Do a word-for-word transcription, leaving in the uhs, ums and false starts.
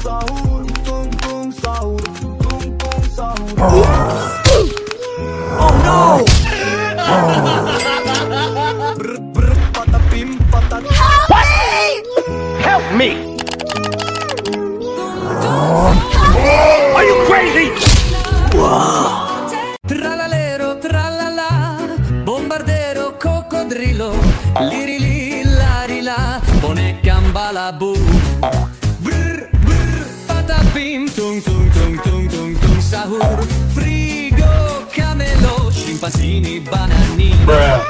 sahur, tung tung sahur, tung tung sahur. Oh no! Brr brr patapim patat. Help me! Are you crazy? Tralalero, tralala, bombardero, coccodrillo, lirili, larila, bonecambalabu. Brr, brr, patapim, tung, tung, tung, tung, tung, tung, sahur, frigo, camelo, scimpanzini, bananini. Bruh.